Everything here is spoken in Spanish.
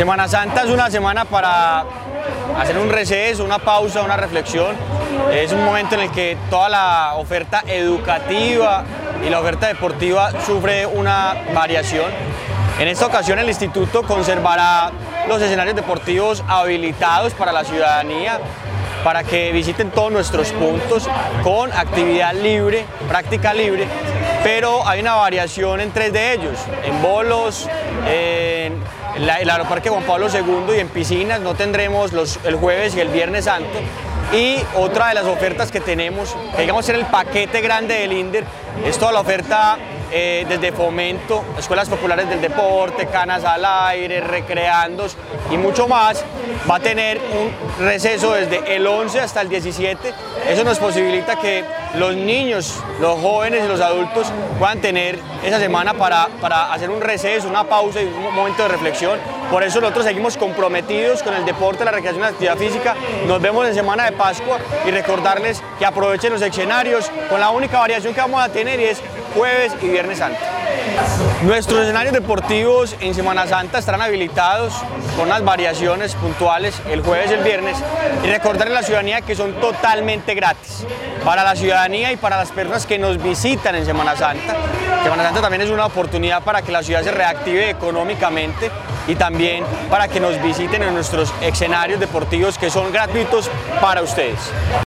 Semana Santa es una semana para hacer un receso, una pausa, una reflexión. Es un momento en el que toda la oferta educativa y la oferta deportiva sufre una variación. En esta ocasión el instituto conservará los escenarios deportivos habilitados para la ciudadanía, para que visiten todos nuestros puntos con actividad libre, práctica libre, pero hay una variación en 3 de ellos, en bolos, en el Aeroparque Juan Pablo II y en piscinas. No tendremos el jueves y el viernes santo. Y otra de las ofertas que tenemos, que digamos ser el paquete grande del INDER, es toda la oferta desde fomento, escuelas populares del deporte, canas al aire, recreandos y mucho más. Va a tener un receso desde el 11 hasta el 17. Eso nos posibilita que los niños, los jóvenes y los adultos puedan tener esa semana para hacer un receso, una pausa y un momento de reflexión. Por eso nosotros seguimos comprometidos con el deporte, la recreación y la actividad física. Nos vemos en Semana de Pascua y recordarles que aprovechen los escenarios con la única variación que vamos a tener, y es jueves y viernes santo. Nuestros escenarios deportivos en Semana Santa estarán habilitados con unas variaciones puntuales el jueves y el viernes, y recordarle a la ciudadanía que son totalmente gratis para la ciudadanía y para las personas que nos visitan en Semana Santa. Semana Santa también es una oportunidad para que la ciudad se reactive económicamente y también para que nos visiten en nuestros escenarios deportivos, que son gratuitos para ustedes.